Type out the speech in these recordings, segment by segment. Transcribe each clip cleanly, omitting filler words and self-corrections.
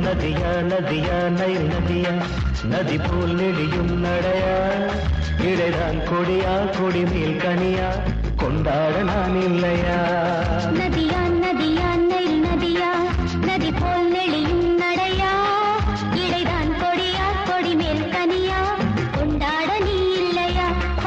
நதியா நதியா நைல் நதியா நதி போல் நெடியும் நடையா இடைதான் கொடியா கொடி மேல் கனியா கொண்டாட நான் இல்லையா நதியா நதியா நைல் நதியா நதி போல் நெளியும் நடையா இடைதான் கொடியா கொடி மேல் கனியா கொண்டாட நீ இல்லையா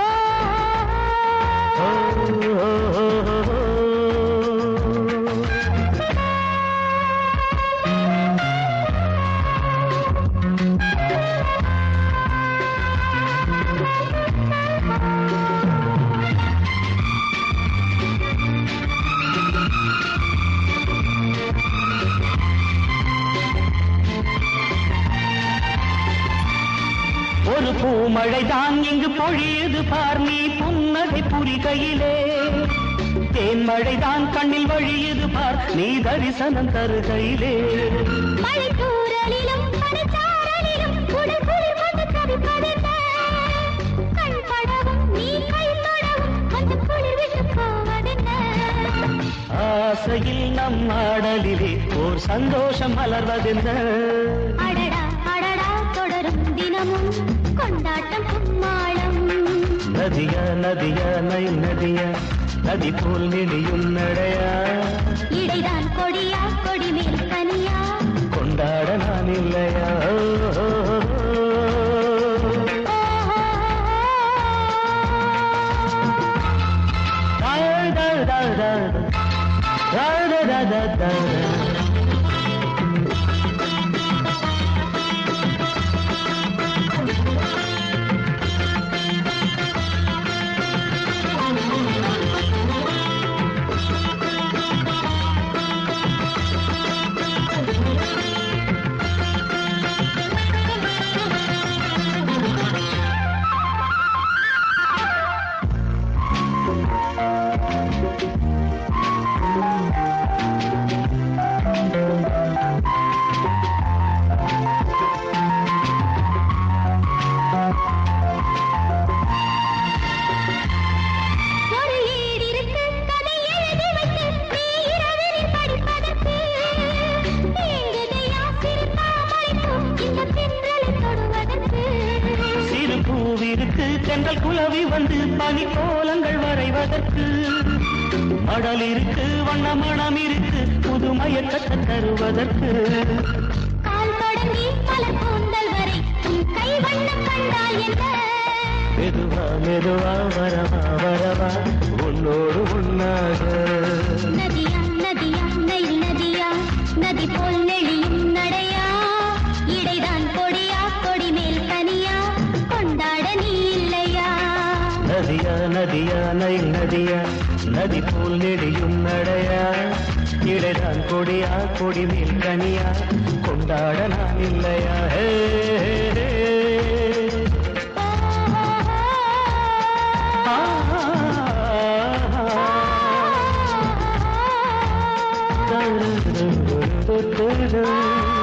ஒரு பூமழைதான் இங்கு பொழியது பார் நீ புன்னகை புரிகையிலே தேன்மழைதான் கண்ணில் வழியது பார் நீ தரிசனம் தருகையிலே மழை தூறலிலும் பனிச்சாரலிலும் உடல் குளிர் கொண்டு தவிப்பதென்ன கண் படவும் நீ கை தொடவும் கொஞ்சம் குளிர் விட்டு போவதென்ன ஆசையில் நம் ஆடலிலே ஓர் சந்தோஷம் மலர்வதென்ன அடடா அடடா தொடரும் தினமும் கொண்டாட்டம் கும்மாளம் நதியா நதியா நைல் நதியா நதி போல் நெடியும் நடையா இடைதான் கொடியா கொடி மேல் கனியா கொண்டாட நான் இல்லையா ஒரு ஏடு இருக்கு கதை எழுதி வைத்து நீ இரவில் படிப்பதற்கு ஏங்குதையா சிறு தாமரைப்பூ இந்த தென்றலை தொடுவதற்கு சிறு பூவிற்கு தென்றல் குலவி வந்து பனி கோலங்கள் வரைவதற்கு மடல் இருக்கு வண்ண மனம் இருக்கு புதுமயக்கத்தை தருவதற்கு கால் தொடங்கி பல கூந்தல் வரை உன் கை வண்ணம் கண்டால் என்ன மெதுவா மெதுவா வரவா வரவா உன்னோடு உன்னாக நதியா நதியா நைல் நதியா நதி போல் நெளியும் நடையா இடைதான் கொடியா கொடி மேல் கனியா கொண்டாட நீ இல்லையா நதியா நதியா நைல் நதியா நதி போல் நெடியும் நடையா இடைதான் கொடியா கொடி மேல் கனியா கொண்டாட நான் இல்லையா ஹே ஹே, ஆ, ஆ, ஆ.